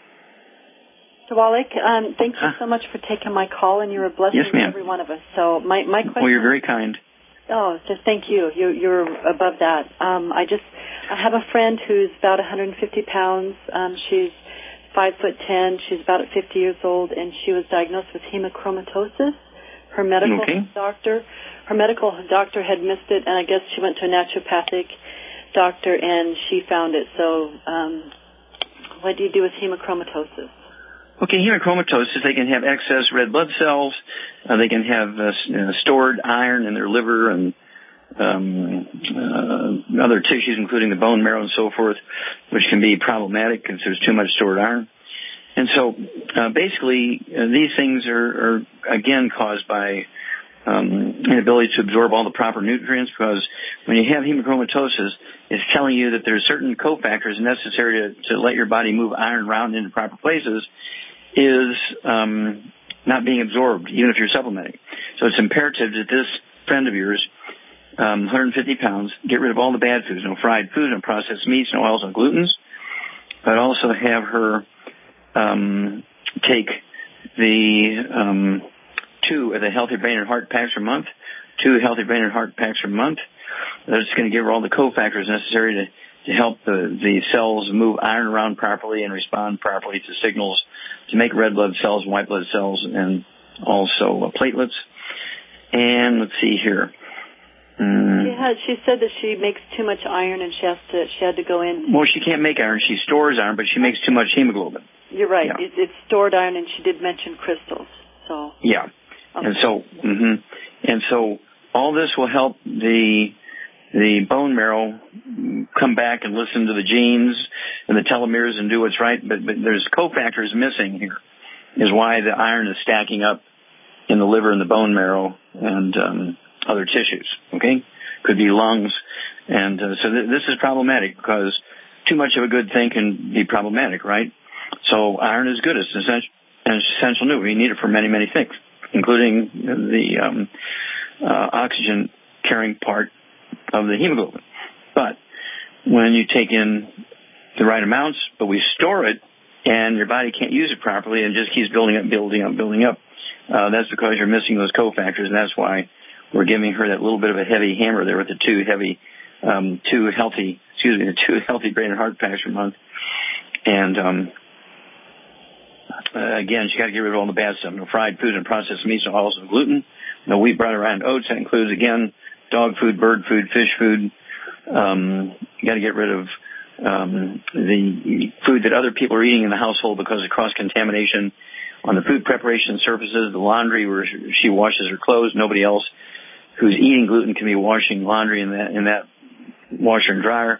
Speaker 16: Mister Wallach, um, thank you huh? so much for taking my call, and you're a blessing
Speaker 2: yes,
Speaker 16: to every one of us. So my, my question...
Speaker 2: Well, you're very kind.
Speaker 16: Oh, just thank you. You're, you're above that. Um, I just... I have a friend who's about one hundred fifty pounds. Um, she's five foot ten. She's about at fifty years old, and she was diagnosed with hemochromatosis. Her medical
Speaker 2: okay.
Speaker 16: doctor, her medical doctor had missed it, and I guess she went to a naturopathic doctor, and she found it. So, um, what do you do with hemochromatosis?
Speaker 2: Okay, hemochromatosis, they can have excess red blood cells. Uh, they can have uh, uh, stored iron in their liver and um, uh, other tissues, including the bone marrow and so forth, which can be problematic if there's too much stored iron. And so, uh, basically, uh, these things are, are, again, caused by um, inability to absorb all the proper nutrients, because when you have hemochromatosis, it's telling you that there's certain cofactors necessary to, to let your body move iron around into proper places is um, not being absorbed, even if you're supplementing. So it's imperative that this friend of yours, um, one hundred fifty pounds, get rid of all the bad foods, no fried food, no processed meats, no oils, no glutens, but also have her um, take the um, two of the Healthy Brain and Heart packs per month, two Healthy Brain and Heart packs per month. That's going to give her all the cofactors necessary to, to help the, the cells move iron around properly and respond properly to signals to make red blood cells, white blood cells, and also uh, platelets. And let's see here. Mm.
Speaker 16: She had. She said that she makes too much iron, and she has to. She had to go in.
Speaker 2: Well, she can't make iron. She stores iron, but she makes too much hemoglobin.
Speaker 16: You're right.
Speaker 2: Yeah.
Speaker 16: It, it's stored iron, and she did mention crystals. So.
Speaker 2: Yeah. Okay. And so, mm-hmm. and so all this will help the the bone marrow come back and listen to the genes and the telomeres and do what's right. But but there's cofactors missing here, is why the iron is stacking up in the liver and the bone marrow and um, other tissues. Okay, could be lungs, and uh, so th- this is problematic because too much of a good thing can be problematic, right? So iron is good. It's essential, it's essential nutrient. We need it for many many things, including the um, uh, oxygen carrying part of the hemoglobin. But when you take in the right amounts, but we store it, and your body can't use it properly, and just keeps building up, building up, building up. Uh, that's because you're missing those cofactors, and that's why we're giving her that little bit of a heavy hammer there with the two heavy, um, two healthy, excuse me, the two healthy brain and heart packs per month. And um, uh, again, she got to get rid of all the bad stuff: no fried foods and processed meats, no oils, and gluten, no wheat, brown, and oats. That includes again dog food, bird food, fish food. Um, you got to get rid of um, the food that other people are eating in the household because of cross-contamination on the food preparation surfaces, the laundry where she washes her clothes. Nobody else who's eating gluten can be washing laundry in that in that washer and dryer.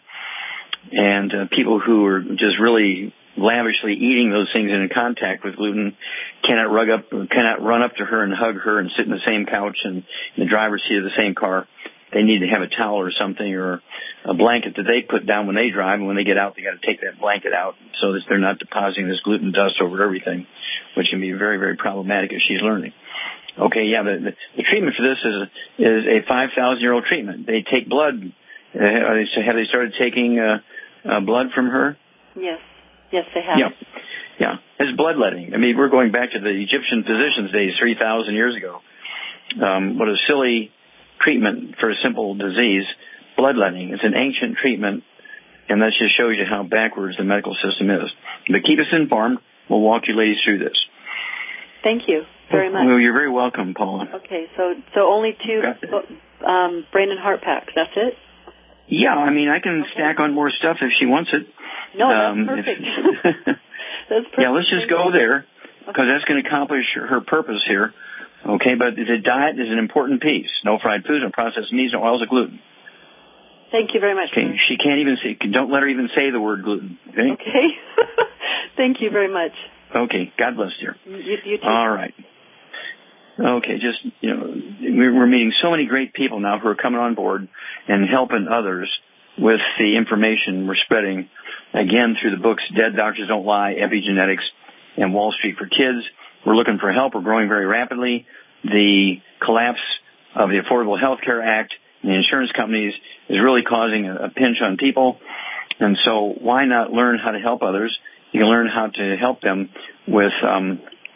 Speaker 2: And uh, people who are just really lavishly eating those things and in contact with gluten cannot rug up, cannot run up to her and hug her and sit in the same couch and in the driver's seat of the same car. They need to have a towel or something or a blanket that they put down when they drive, and when they get out, they got to take that blanket out so that they're not depositing this gluten dust over everything, which can be very, very problematic if she's learning. Okay, yeah, the, the, the treatment for this is is a five thousand year old treatment. They take blood. Uh, are they, have they started taking uh, uh, blood from her?
Speaker 16: Yes, yes, they have.
Speaker 2: Yeah, yeah. It's bloodletting. I mean, we're going back to the Egyptian physicians' days, three thousand years ago. Um, what a silly treatment for a simple disease, bloodletting. It's an ancient treatment, and that just shows you how backwards the medical system is. But keep us informed. We'll walk you ladies through this.
Speaker 16: Thank you very much.
Speaker 2: Well, you're very welcome, Paula.
Speaker 16: Okay, so so only two um, brain and heart packs. That's it?
Speaker 2: Yeah, I mean, I can okay. stack on more stuff if she wants it.
Speaker 16: No,
Speaker 2: um,
Speaker 16: that's perfect.
Speaker 2: If,
Speaker 16: that's perfect.
Speaker 2: Yeah, let's just go there because okay. that's going to accomplish her purpose here. Okay, but the diet is an important piece. No fried foods, no processed meats, no oils, or gluten.
Speaker 16: Thank you very much.
Speaker 2: Okay, she can't even say, don't let her even say the word gluten. Okay?
Speaker 16: Okay. Thank you very much.
Speaker 2: Okay, God bless you.
Speaker 16: You, you too.
Speaker 2: All right. Okay, just, you know, we're meeting so many great people now who are coming on board and helping others with the information we're spreading, again, through the books Dead Doctors Don't Lie, Epigenetics, and Wall Street for Kids. We're looking for help. We're growing very rapidly. The collapse of the Affordable Health Care Act and the insurance companies is really causing a, a pinch on people. And so why not learn how to help others? You can learn how to help them with um,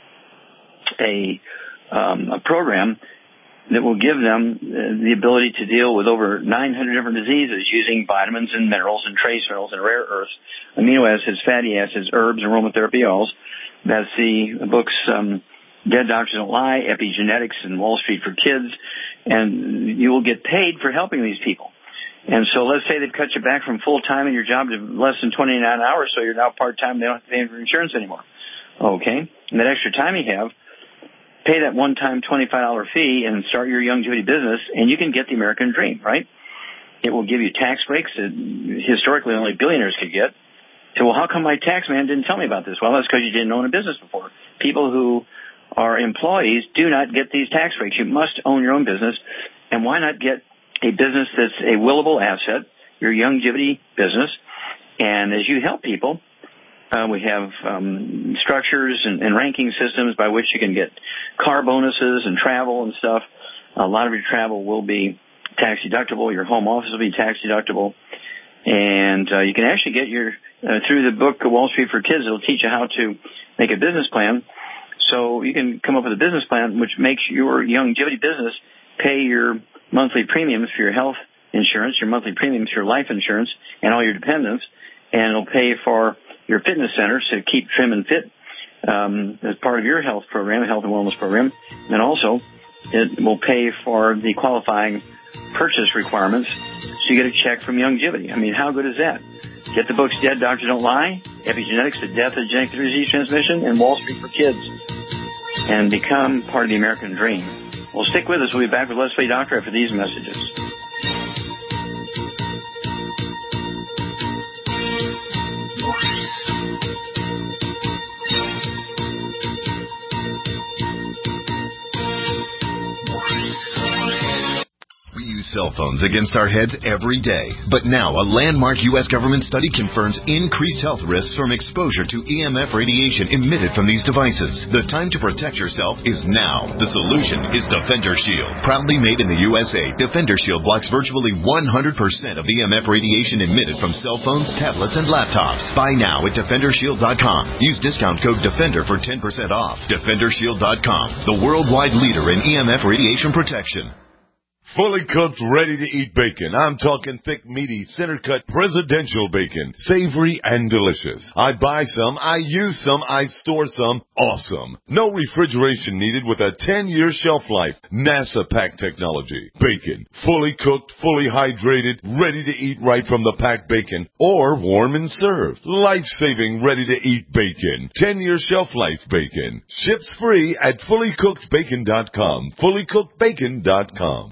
Speaker 2: a, um, a program that will give them the ability to deal with over nine hundred different diseases using vitamins and minerals and trace minerals and rare earths, amino acids, fatty acids, herbs, and aromatherapy oils. That's the books um, Dead Doctors Don't Lie, Epigenetics, and Wall Street for Kids. And you will get paid for helping these people. And so let's say they've cut you back from full-time in your job to less than twenty-nine hours, so you're now part-time. They don't have to pay for insurance anymore. Okay? And that extra time you have, pay that one-time twenty-five dollar fee and start your Youngevity business, and you can get the American dream, right? It will give you tax breaks that historically only billionaires could get. So, well, how come my tax man didn't tell me about this? Well, that's because you didn't own a business before. People who are employees do not get these tax breaks. You must own your own business. And why not get a business that's a willable asset, your Youngevity business? And as you help people, uh, we have um, structures and, and ranking systems by which you can get car bonuses and travel and stuff. A lot of your travel will be tax deductible. Your home office will be tax deductible. And uh, you can actually get your, uh, through the book Wall Street for Kids, it'll teach you how to make a business plan. So you can come up with a business plan which makes your Youngevity business pay your monthly premiums for your health insurance, your monthly premiums for your life insurance, and all your dependents. And it'll pay for your fitness center to keep trim and fit um, as part of your health program, health and wellness program. And also it will pay for the qualifying purchase requirements, so you get a check from Youngevity. I mean, how good is that? Get the books Dead Doctors Don't Lie, Epigenetics, The Death of Genetic Disease Transmission, and Wall Street for Kids, and become part of the American dream. Well, stick with us. We'll be back with Let's Play Doctor after these messages.
Speaker 17: Cell phones against our heads every day. But now a landmark U S government study confirms increased health risks from exposure to E M F radiation emitted from these devices. The time to protect yourself is now. The solution is Defender Shield. Proudly made in the U S A, Defender Shield blocks virtually one hundred percent of E M F radiation emitted from cell phones, tablets, and laptops. Buy now at Defender Shield dot com. Use discount code DEFENDER for ten percent off. Defender Shield dot com, the worldwide leader in E M F radiation protection.
Speaker 18: Fully cooked, ready-to-eat bacon. I'm talking thick, meaty, center-cut presidential bacon. Savory and delicious. I buy some, I use some, I store some. Awesome. No refrigeration needed with a ten-year shelf life. NASA pack technology. Bacon. Fully cooked, fully hydrated, ready to eat right from the packed bacon. Or warm and served. Life-saving, ready-to-eat bacon. ten-year shelf life bacon. Ships free at fully cooked bacon dot com. fully cooked bacon dot com.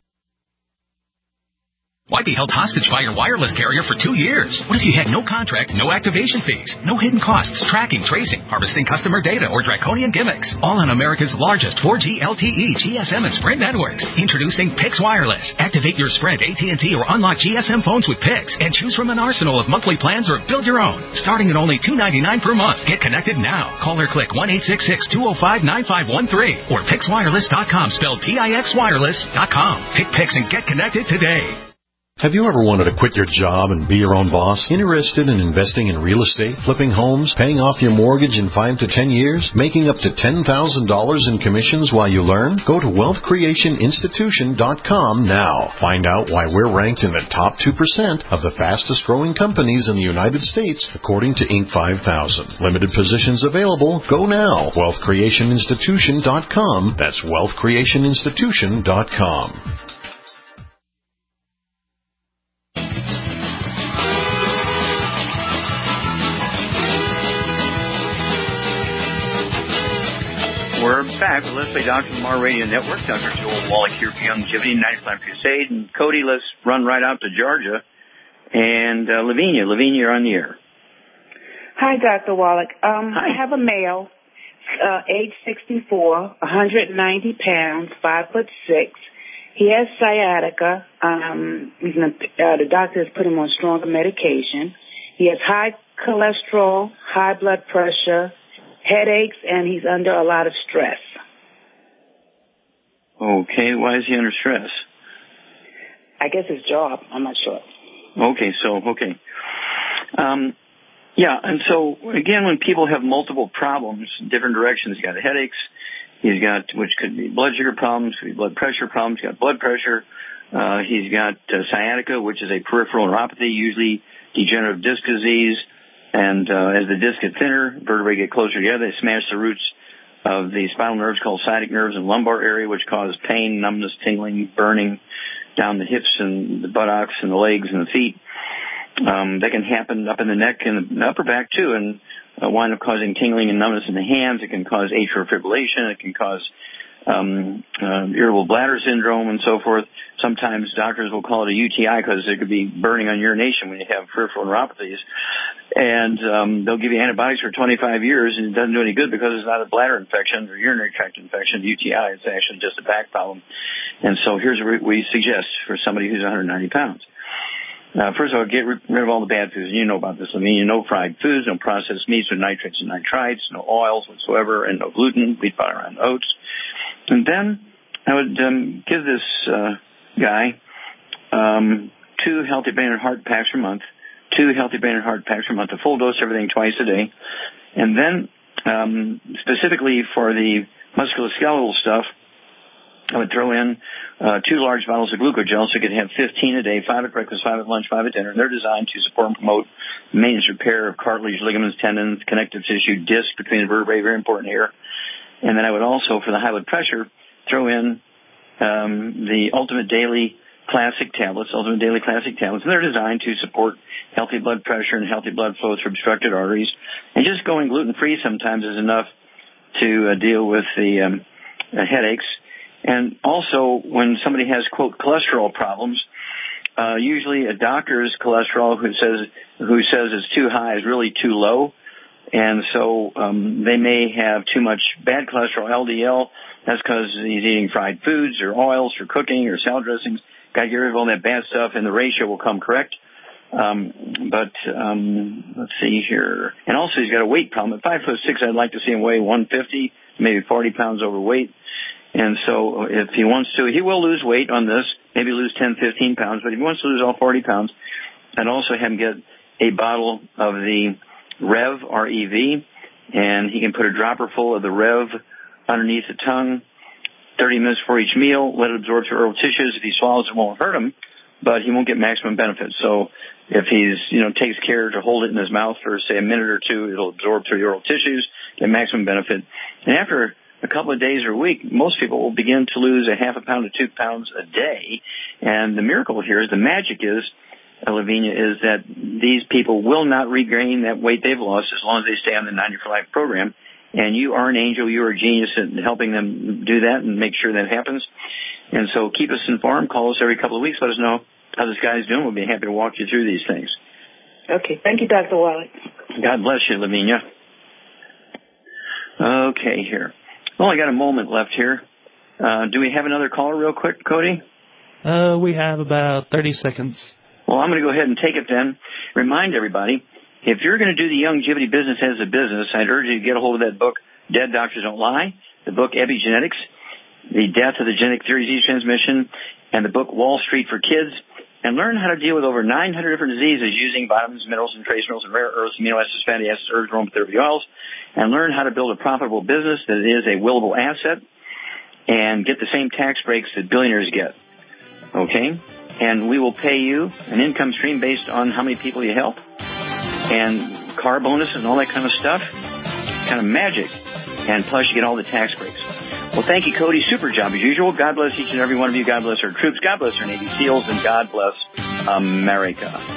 Speaker 19: Why be held hostage by your wireless carrier for two years? What if you had no contract, no activation fees, no hidden costs, tracking, tracing, harvesting customer data, or draconian gimmicks? All on America's largest four G L T E, G S M, and Sprint networks. Introducing Pix Wireless. Activate your Sprint, A T and T, or unlock G S M phones with Pix and choose from an arsenal of monthly plans or build your own. Starting at only two dollars and ninety-nine cents per month. Get connected now. Call or click one eight six six, two oh five, nine five one three or Pix Wireless dot com, spelled P I X Wireless dot com. Pick Pix and get connected today.
Speaker 20: Have you ever wanted to quit your job and be your own boss? Interested in investing in real estate, flipping homes, paying off your mortgage in five to ten years, making up to ten thousand dollars in commissions while you learn? Go to wealth creation institution dot com now. Find out why we're ranked in the top two percent of the fastest growing companies in the United States, according to Inc five thousand. Limited positions available. Go now. wealth creation institution dot com. That's wealth creation institution dot com.
Speaker 2: We're back with Let's Play Doctor from our radio network. Doctor Joel Wallach here for Youngevity, ninety-five Crusade. And Cody, let's run right out to Georgia. And uh, Lavinia. Lavinia, you're on the air.
Speaker 21: Hi, Doctor Wallach. Um,
Speaker 2: Hi.
Speaker 21: I have a male, uh, age sixty-four, one hundred ninety pounds, five foot six. He has sciatica. Um, he's gonna, uh, the doctor has put him on stronger medication. He has high cholesterol, high blood pressure, headaches, and he's under a lot of stress.
Speaker 2: Okay, why is he under stress?
Speaker 21: I guess his job. I'm not sure.
Speaker 2: Okay, so, okay. Um, yeah, and so, again, when people have multiple problems, different directions, he's got headaches, he's got, which could be blood sugar problems, could be blood pressure problems, he's got blood pressure, uh, he's got uh, sciatica, which is a peripheral neuropathy, usually degenerative disc disease. And uh, as the discs get thinner, vertebrae get closer together, they smash the roots of the spinal nerves called sciatic nerves in the lumbar area, which cause pain, numbness, tingling, burning down the hips and the buttocks and the legs and the feet. Um, that can happen up in the neck and the upper back, too, and uh, wind up causing tingling and numbness in the hands. It can cause atrial fibrillation. It can cause um, uh, irritable bladder syndrome and so forth. Sometimes doctors will call it a U T I because there could be burning on urination when you have peripheral neuropathies. And um, they'll give you antibiotics for twenty-five years, and it doesn't do any good because it's not a bladder infection or urinary tract infection, U T I. It's actually just a back problem. And so here's what we suggest for somebody who's one hundred ninety pounds. Uh, first of all, get rid of all the bad foods. You know about this. I mean, you know fried foods, no processed meats with nitrates and nitrites, no oils whatsoever, and no gluten, wheat, butter, and oats. And then I would um, give this uh, guy um, two healthy brain and heart packs per month, two healthy brain and heart packs per month, a full dose of everything twice a day. And then um, specifically for the musculoskeletal stuff, I would throw in uh, two large bottles of glucogel, so you could have fifteen a day, five at breakfast, five at lunch, five at dinner. They're designed to support and promote maintenance repair of cartilage, ligaments, tendons, connective tissue, disc between the vertebrae, very important here. And then I would also, for the high blood pressure, throw in um, the Ultimate Daily Classic tablets, Ultimate Daily Classic tablets, and they're designed to support healthy blood pressure and healthy blood flow through obstructed arteries. And just going gluten-free sometimes is enough to uh, deal with the um, uh, headaches. And also, when somebody has, quote, cholesterol problems, uh, usually a doctor's cholesterol who says who says it's too high is really too low. And so um, they may have too much bad cholesterol, L D L. That's because he's eating fried foods or oils or cooking or salad dressings. Got to get rid of all that bad stuff, and the ratio will come correct. Um, but um, let's see here. And also, he's got a weight problem. At five foot six, I'd like to see him weigh one fifty, maybe forty pounds overweight. And so, if he wants to, he will lose weight on this. Maybe lose ten, fifteen pounds. But if he wants to lose all forty pounds, I'd also have him get a bottle of the Rev, R E V, and he can put a dropper full of the Rev underneath the tongue, thirty minutes for each meal, let it absorb through oral tissues. If he swallows, it won't hurt him, but he won't get maximum benefit. So if he's, you know, takes care to hold it in his mouth for, say, a minute or two, it'll absorb through the oral tissues, get maximum benefit. And after a couple of days or a week, most people will begin to lose a half a pound to two pounds a day. And the miracle here is, the magic is, uh, Lavinia, is that these people will not regain that weight they've lost as long as they stay on the ninety for Life program. And you are an angel. You are a genius at helping them do that and make sure that happens. And so keep us informed. Call us every couple of weeks. Let us know how this guy's doing. We'll be happy to walk you through these things.
Speaker 21: Okay. Thank you, Doctor Wallach.
Speaker 2: God bless you, Lavinia. Okay, here. Well, I got a moment left here. Uh, do we have another caller real quick, Cody?
Speaker 1: Uh, we have about thirty seconds.
Speaker 2: Well, I'm going to go ahead and take it then. Remind everybody, if you're going to do the longevity business as a business, I'd urge you to get a hold of that book, Dead Doctors Don't Lie, the book Epigenetics, The Death of the Genetic Theory Disease Transmission, and the book Wall Street for Kids, and learn how to deal with over nine hundred different diseases using vitamins, minerals, and trace minerals, and rare earths, amino acids, fatty acids, herbs, aromatherapy oils, and learn how to build a profitable business that is a willable asset and get the same tax breaks that billionaires get. Okay? And we will pay you an income stream based on how many people you help, and car bonuses and all that kind of stuff. Kind of magic. And plus you get all the tax breaks. Well, thank you, Cody. Super job as usual. God bless each and every one of you. God bless our troops. God bless our Navy SEALs. And God bless America.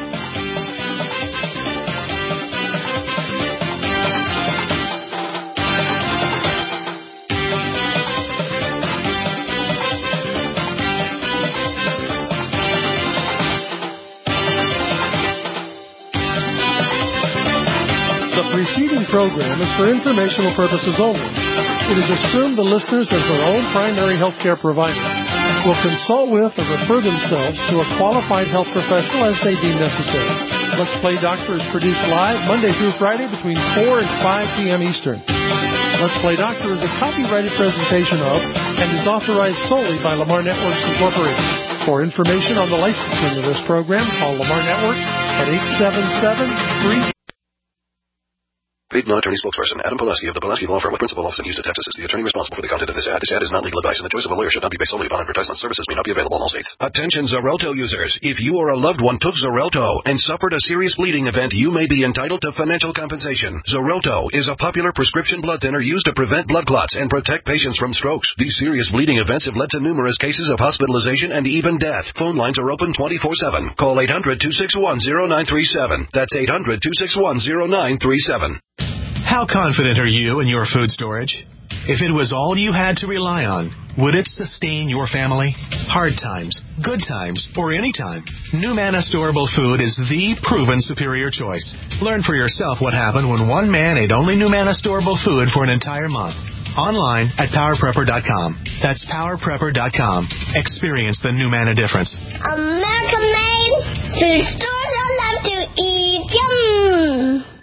Speaker 8: The preceding program is for informational purposes only. It is assumed the listeners, as their own primary health care provider, will consult with or refer themselves to a qualified health professional as they deem necessary. Let's Play Doctor is produced live Monday through Friday between four and five p.m. Eastern. Let's Play Doctor is a copyrighted presentation of and is authorized solely by Lamar Networks Incorporated. For information on the licensing of this program, call Lamar Networks at eight seven seven, three
Speaker 3: Paid non-attorney spokesperson Adam Pulaski of the Pulaski Law Firm with principal office in Houston, Texas is the attorney responsible for the content of this ad. This ad is not legal advice, and the choice of a lawyer should not be based solely upon advertisement. Services may not be available in all states.
Speaker 22: Attention Xarelto users. If you or a loved one took Xarelto and suffered a serious bleeding event, you may be entitled to financial compensation. Xarelto is a popular prescription blood thinner used to prevent blood clots and protect patients from strokes. These serious bleeding events have led to numerous cases of hospitalization and even death. Phone lines are open twenty-four seven. Call eight hundred, two six one, zero nine three seven. That's eight hundred, two six one, zero nine three seven.
Speaker 23: How confident are you in your food storage? If it was all you had to rely on, would it sustain your family? Hard times, good times, or any time, NuManna Storable Food is the proven superior choice. Learn for yourself what happened when one man ate only NuManna Storable Food for an entire month. Online at power prepper dot com. That's power prepper dot com. Experience the NuManna difference.
Speaker 24: American made food stores I love to eat. Yum!